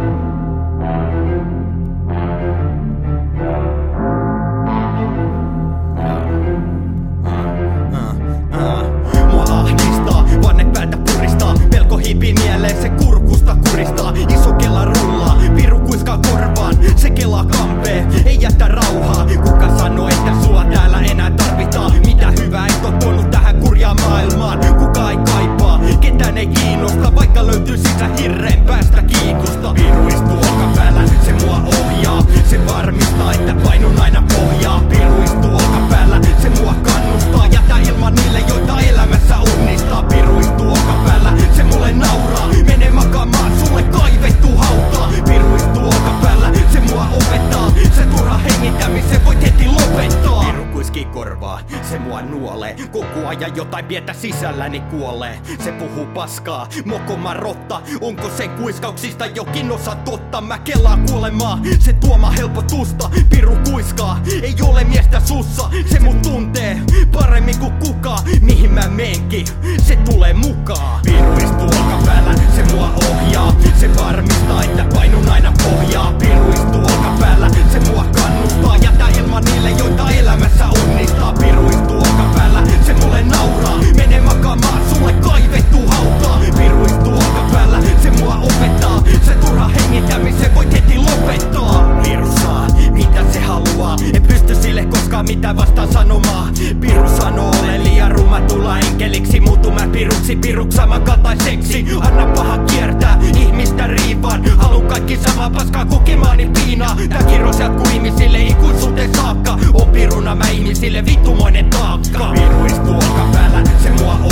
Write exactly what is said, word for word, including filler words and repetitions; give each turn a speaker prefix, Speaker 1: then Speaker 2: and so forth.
Speaker 1: Hiipii mieleen, se kurkusta kuristaa, iso kela rullaa, piru kuiskaa korvaan, se kelaa kampee, ei jätä rauhaa. Kuka sanoo, että sua täällä enää tarvitaan? Mitä hyvää et oo tuonut tähän kurjaan maailmaan? Kuka ei kaipaa, ketään ei kiinnosta, vaikka löytyy sisä hirreen päästä kiikosta. Piru istuu olkapäällä, se mua ohjaa, se varmistaa, että painun aina pohjaa. Piru istuu olkapäällä, se mua kannustaa, jätä ilman niille, joita elämässä onnistaa. Piru istuu olkapäällä, se mulle nauraa, mene makaamaan, sulle kaivettu hautaa. Piru istuu olkapäällä, se mua opettaa, se turha hengittämisen voit heti lopettaa. Piru kuiskii korvaa, se mua nuolee, koko ajan jotain pientä sisälläni kuolee. Se puhuu paskaa, mokoma rotta, onko sen kuiskauksista jokin osa totta? Mä kelaan kuolemaa, se tuoma helpotusta. Piru kuiskaa, ei ole miestä sussa, se mut tuntee paremmin kuin kukaan. Mihin mä menkin, se tulee mukaan. Piru istuu olkapäällä, se mua ohjaa, se varmistaa, että painun aina pohjaa. Piru istuu olkapäällä, se mua kannustaa, jätä ilman niille, joita elämässä onnistaa. Piru istuu olkapäällä, se mulle nauraa, mene makaamaan, sulle kaivettu hautaa. Piru istuu olkapäällä, se mua opettaa, se turha hengittämisen voit heti lopettaa. Piru saa, mitä se haluaa, en pysty sille koskaan mitään vastaan sanomaan. Piru sanoo, ole liian ruma, tulla enkeliksi, muutu mä piruksi, piruks samankaltaiseksi. Anna paha kiertää, ihmistä riivaan, halun kaikki samaa paskaa kokemaani piinaa. Tää kirous jatkuu ihmisille ikuisuuteen saakka, on piruna mä ihmisille vittumoinen taakka. Piru istuu olkapäällä, se mua